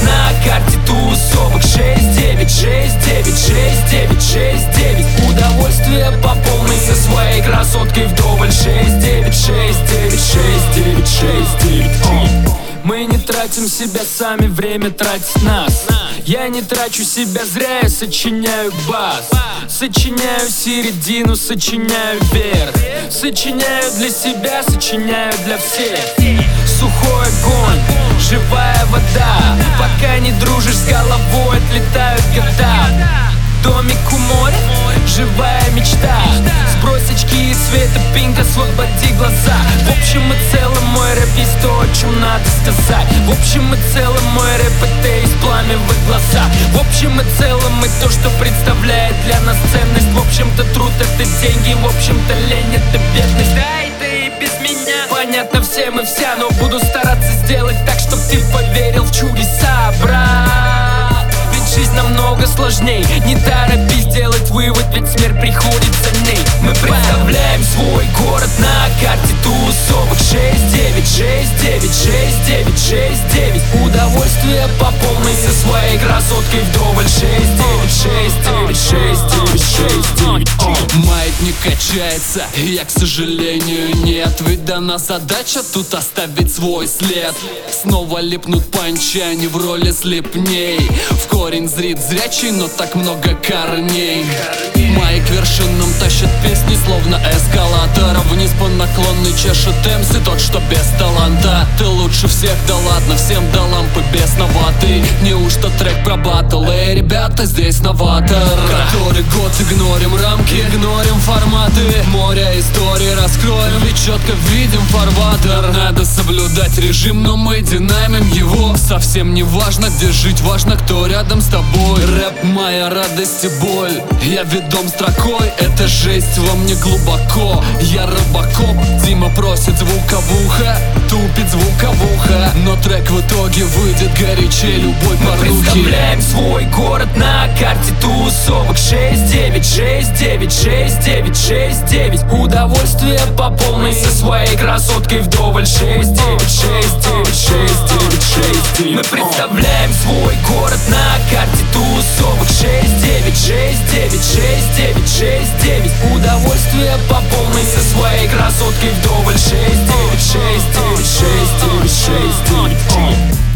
на карте тусовок 6-9, 6-9, 6-9, 6-9. Удовольствие по полной со своей красоткой вдоволь 6-9, 6-9, 6-9, 6-9. Мы не тратим себя сами, время тратит нас. Я не трачу себя зря, я сочиняю бас. Сочиняю середину, сочиняю верх. Сочиняю для себя, сочиняю для всех. Сухой огонь, живая вода. Пока не дружишь с головой, отлетают года. Домик у моря, живая мечта. Сбрось очки и цвета пинк, освободи глаза. В общем и целом мой рэп есть то, о чем надо сказать. В общем и целом мой рэп это из пламя в их глазах. В общем и целом мы то, что представляет для нас ценность. В общем-то труд это деньги, в общем-то лень это бедность. Да и ты и без меня понятно всем и вся, но буду стараться сделать так, чтоб ты поверил в чудеса, брат. Жизнь намного сложней. Не торопись делать вывод, ведь смерть приходит за ней. Мы представляем свой город на карте тусовок 6-9, 6-9, 6-9, 6-9. Удовольствие по полной со своей красоткой вдоволь 6-9, 6-9, 6-9, 6-9. Маятник качается, я, к сожалению, нет. Ведь дана задача тут оставить свой след. Снова липнут панчи, они в роли слепней. В корень зрит зрячий, но так много корней. Мои к вершинам тащат песни, словно эскалатор. Вниз по наклонной чешет МС, тот, что без таланта. Ты лучше всех, да ладно, всем до лампы бесноватый. Неужто трек про батл? Эй, ребята, здесь новатор. Который год игнорим рамки, игнорим форматы. Море истории раскроем, ведь четко видим фарватер. Надо соблюдать режим, но мы динамим его. Совсем не важно, где жить, важно, кто рядом с тобой. Рэп моя радость и боль, я ведом строкой. Это жесть во мне глубоко, я робокоп. Дима просит звука в ухо, тупит звука в ухо. Но трек в итоге выйдет горячее любой порухи. Мы представляем свой город на карте тусовок 6-9, 6-9, 6-9, 6-9. Удовольствие по полной со своей красоткой вдоволь 6-9, 6-9, 6-9, 6-9. Мы представляем свой город на карте тусовок 6-9, 6-9, 6-9, 6-9. Удовольствие по полной со своей красоткой вдоволь 6-9, 6-9, 6-9, 6-9.